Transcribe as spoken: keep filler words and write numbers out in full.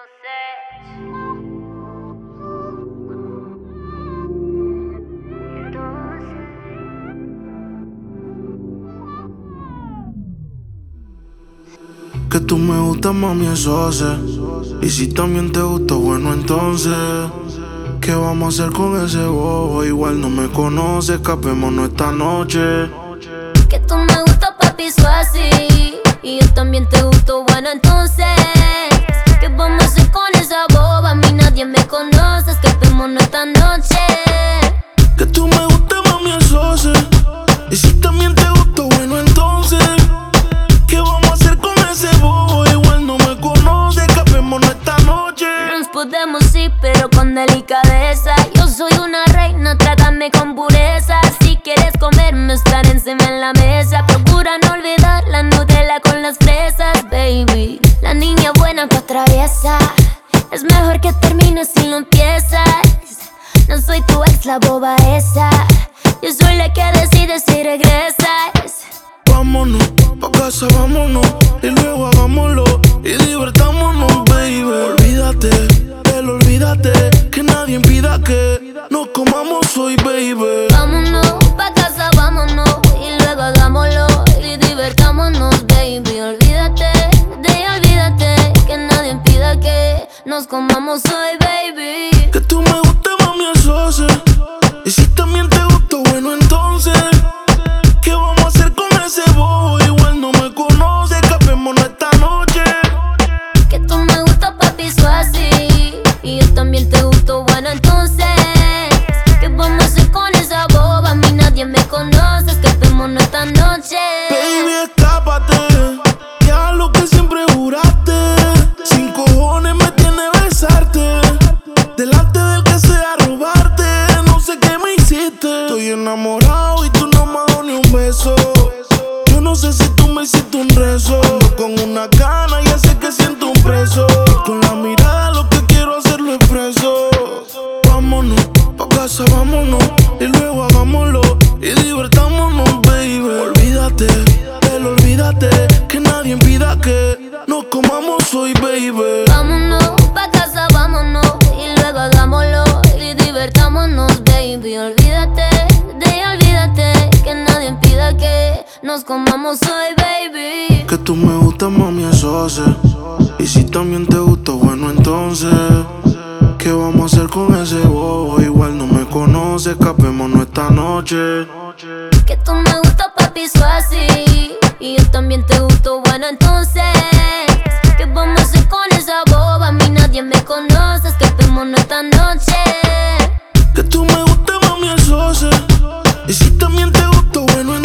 Que tú me gustas, mami, eso sé. Y si también te gusta, bueno, entonces ¿qué vamos a hacer con ese bobo? Igual no me conoce, escapémonos esta noche. Que tú me gustas, papi, eso así. Y yo también te gusto, bueno, entonces ¿qué vamos a hacer con esa boba? A mí nadie me conoce, escapémonos esta noche. Que tú me gustas, mami, eso sé. Y si también te gusto, bueno, entonces ¿qué vamos a hacer con ese bobo? Igual no me conoce, escapémonos esta noche. Nos podemos ir, pero con delicadeza. Yo soy una reina, trátame con pureza. Si quieres comerme, estar encima en la mesa. Procura no olvidar la Nutella con las fresas, baby. La niña buena que atraviesa. Es mejor que termines si lo empiezas. No soy tu ex, la boba esa. Yo soy la que decide si regresas. Vámonos, pa' casa vámonos. Y luego hagámoslo y divertámonos, baby. Olvídate, pero olvídate, que nadie impida que nos comamos hoy, baby. Vámonos, pa' casa vámonos. Y luego hagámoslo y divertámonos, baby. Olvídate, de olvídate, que nadie impida que nos comamos hoy, baby. Que tú me gustas, mami, eso sé. Y si también te gusto, bueno, entonces ¿qué vamos a hacer con ese bobo? Igual no me conoce, escapémonos esta noche. Que tú me gustas, papi, eso así. Y yo también te gusto, bueno, entonces ¿qué vamos a hacer con esa boba? A mí nadie me conoce, escapémonos esta noche. Baby, escápate, ya lo que siempre juraste. Sin cojones me tiene besarte, delante del que sea robarte. No sé qué me hiciste. Estoy enamorado y tú no me has dado ni un beso. Yo no sé si tú me hiciste un rezo. Ando con una gana, ya sé que siento un preso. Con la mirada lo que quiero hacerlo expreso. Vámonos, pa' casa vámonos. Y luego hagámoslo y divertámonos, baby. Olvídate, pero olvídate, que nadie impida que nos comamos hoy, baby. Vámonos, pa' casa vámonos. Y luego hagámoslo y divertámonos, baby. Olvídate, de olvídate, que nadie impida que nos comamos hoy, baby. Que tú me gustas, mami, eso sé. Y si también te gusto, bueno, entonces ¿qué vamos a hacer con ese bobo? Igual no me conoce, escapémonos esta noche. Que tú me gustas, papi, eso así. Y yo también te gusto, bueno, entonces ¿qué vamos a hacer con esa boba? A mí nadie me conoce, escapémonos esta noche. Que tú me gustas, mami, eso sé. Y si también te gusto, bueno,